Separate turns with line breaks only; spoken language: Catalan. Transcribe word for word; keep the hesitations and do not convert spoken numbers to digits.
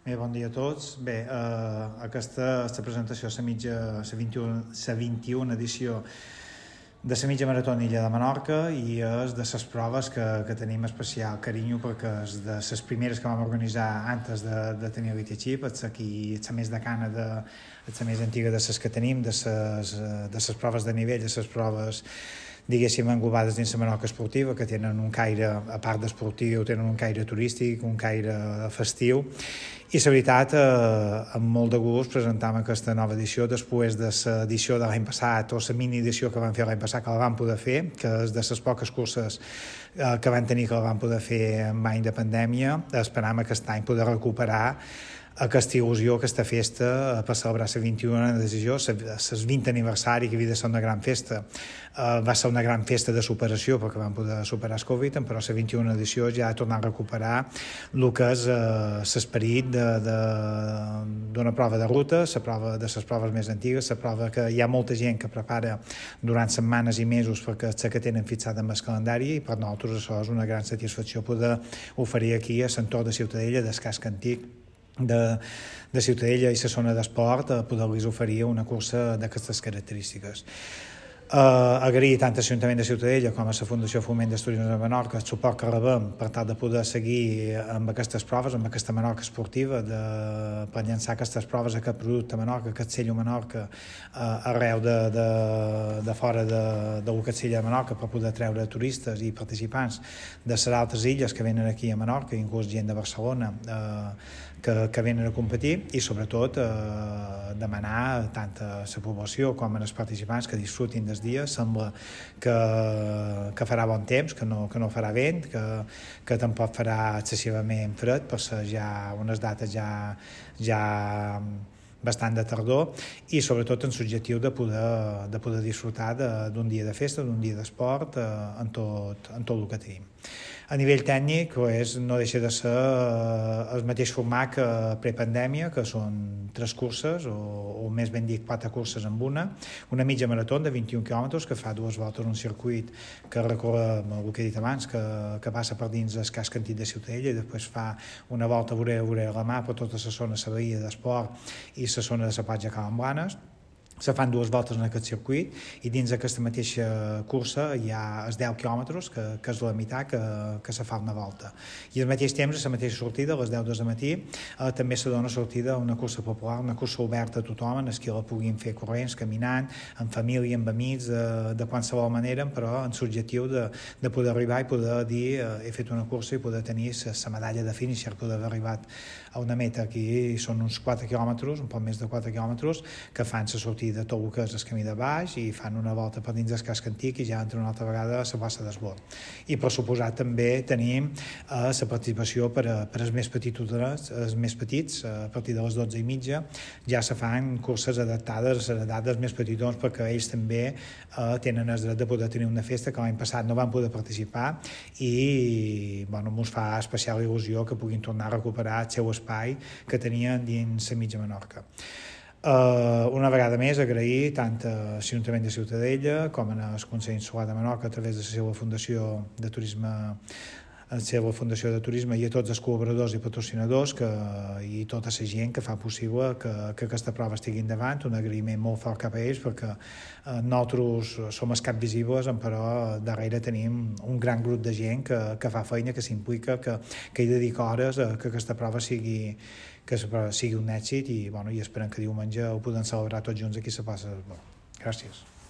Bé, bon dia a tots. Bé, eh, aquesta, aquesta presentació és la mitja, la vint-i-una, la vint-i-una edició de la mitja marató Illa de Menorca i és de les proves que, que tenim especial carinyo perquè és de les primeres que vam organitzar antes de, de tenir el Vitechip, és aquí la més de cana, de, la més antiga de les que tenim, de les, de les proves de nivell, de les proves diguéssim englobades dins la Menorca esportiva, que tenen un caire, a part d'esportiu, tenen un caire turístic, un caire festiu, i la veritat, eh, amb molt de gust presentam aquesta nova edició després de l'edició de l'any passat o la mini edició que vam fer l'any passat, que la vam poder fer, que és de les poques curses eh, que van tenir que la vam poder fer en any de pandèmia. Esperam aquest any poder recuperar aquesta il·lusió, aquesta festa per celebrar la vint-i-una decisió, el vint aniversari, que havia de ser una gran festa. Uh, va ser una gran festa de superació perquè vam poder superar el Covid, però la vint-i-una edició ja ha tornat a recuperar el que és uh, l'esperit d'una prova de ruta, la prova de les proves més antigues, la prova que hi ha molta gent que prepara durant setmanes i mesos perquè sé que tenen fixada amb el calendari, i per nosaltres això és una gran satisfacció poder oferir aquí a l'entorn de Ciutadella, del casc antic de, de Ciutadella i la zona d'esport, a poder-los oferir una cursa d'aquestes característiques. Uh, agrair tant a l'Ajuntament de Ciutadella com a la Fundació Foment d'Estudiants de Menorca el suport que rebem per tal de poder seguir amb aquestes proves, amb aquesta Menorca esportiva, de, per llançar aquestes proves, aquest producte Menorca, aquest sello Menorca, uh, arreu de, de, de fora de, de lo que és sella de Menorca, per poder treure turistes i participants de les altres illes que venen aquí a Menorca, inclús gent de Barcelona, uh, que, que venen a competir, i sobretot eh, demanar tant a la població com als participants que disfrutin dels dies. Sembla que, que farà bon temps, que no, que no farà vent, que, que tampoc farà excessivament fred, per ser ja unes dates ja, ja bastant de tardor, i sobretot en l'objectiu de poder, de poder disfrutar d'un dia de festa, d'un dia d'esport, eh, en, tot, en tot el que tenim. A nivell tècnic, pues, no deixa de ser el mateix format que prepandèmia, que són tres curses, o, o més ben dit quatre curses en una, una mitja marató de vint-i-un quilòmetres, que fa dues voltes un circuit que recorre, el que he dit abans, que, que passa per dins el casc antic de Ciutadella, i després fa una volta vorera vorera a la mà per tota la zona, la bahia d'esport i la zona de la platja Can Blanes. Se fan dues voltes en aquest circuit, i dins d'aquesta mateixa cursa hi ha els deu quilòmetres, que, que és la meitat que, que se fa una volta. I al mateix temps, a la mateixa sortida, a les deu del matí, eh, també se dona sortida a una cursa popular, una cursa oberta a tothom, en els que la puguin fer corrents, caminant, en família, amb amics, de, de qualsevol manera, però amb l'objectiu de, de poder arribar i poder dir eh, he fet una cursa i poder tenir la medalla de finisher, poder haver arribat a una meta. Aquí són uns quatre quilòmetres, un poc més de quatre quilòmetres, que fan la sortida de tot el que és el camí de baix, i fan una volta per dins del casc antic i ja entren una altra vegada a la plaça d'Esbor. I per suposat també tenim eh, la participació per, a, per als més petits, els més petits, a partir de les dotze i mitja ja se fan curses adaptades a les edats més petitons, perquè ells també eh, tenen el dret de poder tenir una festa que l'any passat no van poder participar, i bueno, ens fa especial il·lusió que puguin tornar a recuperar el seu espai que tenien dins la mitja Menorca. Uh, una vegada més agrair tant a l'Ajuntament de Ciutadella com al Consell Insular de Menorca, a través de la seva Fundació de Turisme, a la seva Fundació de Turisme, i a tots els col·laboradors i patrocinadors que, i tota la gent que fa possible que, que aquesta prova estigui endavant. Un agraïment molt fort cap a ells, perquè eh, nosaltres som els cap visibles, però darrere tenim un gran grup de gent que, que fa feina, que s'implica, que, que hi dedica hores a que aquesta prova sigui que sigui un èxit, i, bueno, i esperem que diumenge ho podem celebrar tots junts aquí a la plaça d'Esbor. Gràcies.